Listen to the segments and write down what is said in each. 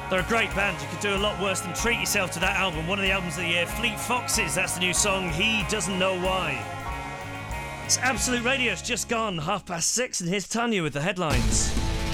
They're a great band. You could do a lot worse than treat yourself to that album. One of the albums of the year, Fleet Foxes. That's the new song, He Doesn't Know Why. It's Absolute Radio. It's just gone 6:30, and here's Tanya with the headlines.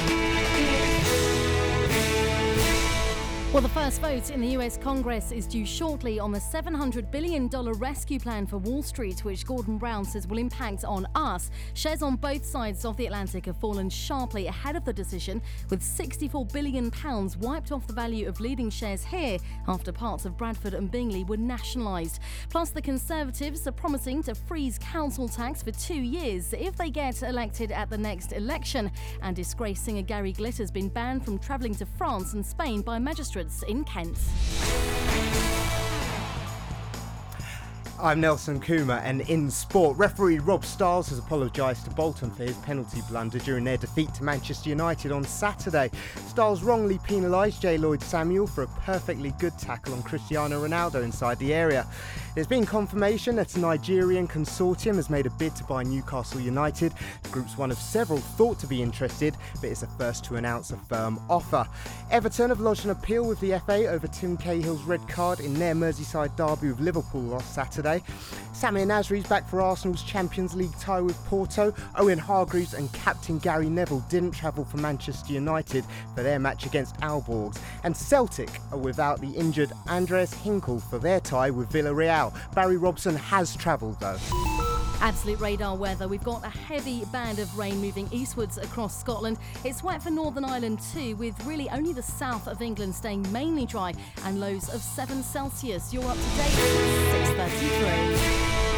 Well, the first vote in the US Congress is due shortly on the $700 billion rescue plan for Wall Street, which Gordon Brown says will impact on us. Shares on both sides of the Atlantic have fallen sharply ahead of the decision, with £64 billion wiped off the value of leading shares here after parts of Bradford and Bingley were nationalised. Plus, the Conservatives are promising to freeze council tax for 2 years if they get elected at the next election. And disgraced singer Gary Glitter has been banned from travelling to France and Spain by magistrates in Kent. I'm Nelson Coomer, and in sport, referee Rob Stiles has apologised to Bolton for his penalty blunder during their defeat to Manchester United on Saturday. Stiles wrongly penalised J. Lloyd Samuel for a perfectly good tackle on Cristiano Ronaldo inside the area. There's been confirmation that a Nigerian consortium has made a bid to buy Newcastle United. The group's one of several thought to be interested, but is the first to announce a firm offer. Everton have lodged an appeal with the FA over Tim Cahill's red card in their Merseyside derby with Liverpool last Saturday. Samir Nasri's back for Arsenal's Champions League tie with Porto. Owen Hargreaves and captain Gary Neville didn't travel for Manchester United for their match against Aalborg. And Celtic are without the injured Andreas Hinkle for their tie with Villarreal. Barry Robson has travelled though. Absolute radar weather. We've got a heavy band of rain moving eastwards across Scotland. It's wet for Northern Ireland too, with really only the south of England staying mainly dry and lows of 7 Celsius. You're up to date at 6:33.